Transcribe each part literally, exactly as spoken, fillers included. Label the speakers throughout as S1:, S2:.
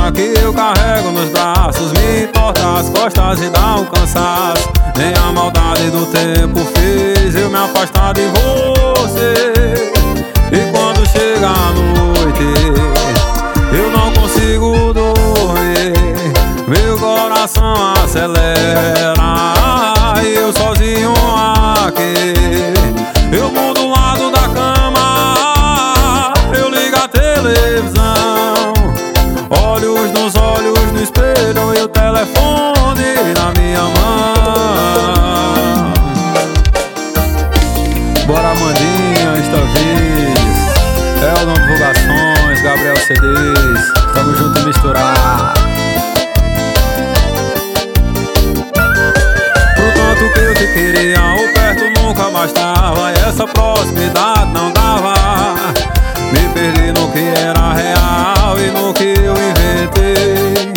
S1: vida que eu carrego nos braços me entorta as costas e dá um cansaço. Nem a maldade do tempo fez eu me afastar de você. E quando chega a noite eu não consigo dormir, meu coração acelera e eu sozinho aqui. Eu mudo o lado da cama, eu ligo a televisão, olhos nos olhos no espelho e o telefone na minha mão. Bora Mandinha, Instavídeos, Eldon Divulgações, Gabriel C Ds, tamo junto e misturar. Pro tanto que eu te queria, o perto nunca bastava, e essa proximidade não dava. Me perdi no que era real e no que eu inventei.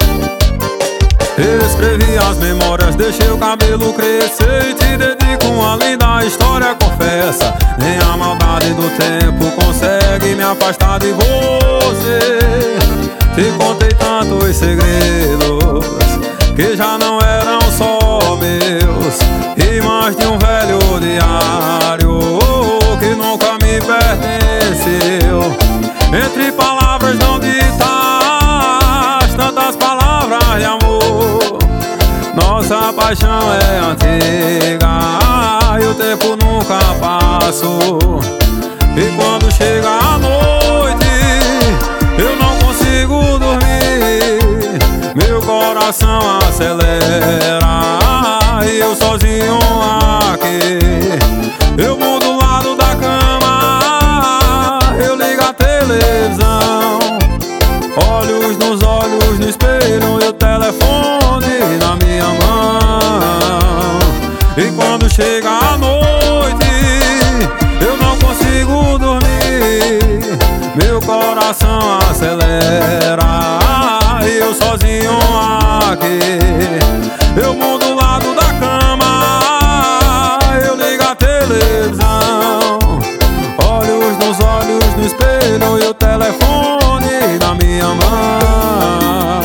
S1: Eu escrevi as memórias, deixei o cabelo crescer e te dedico uma linda história, confessa. Nem a maldade do tempo consegue me afastar de você. Te contei tantos segredos que já não eram só meus, e mais de um velho diário que nunca me pertenceu. Entre palavras não ditas, tantas palavras de amor. Nossa paixão é antiga e o tempo nunca passou. E quando chega a noite eu não consigo dormir, meu coração acelera e eu sozinho aqui. Eu mudo o lado da cama, eu ligo a televisão, olhos nos olhos no espelho e o telefone na minha mão. E quando chega a noite eu não consigo dormir, meu coração acelera e eu sozinho aqui. Eu mudo o lado da cama, eu ligo a televisão, olhos nos olhos no espelho e o telefone na minha mão.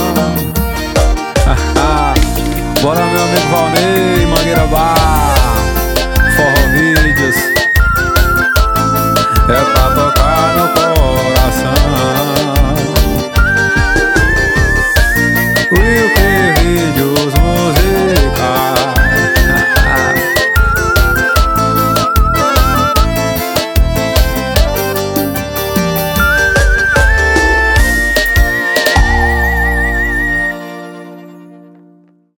S1: Bora meu amigo Valnei, Mangueira Bar, Forró Vídeos, é pra tocar no coração. Will Vídeos.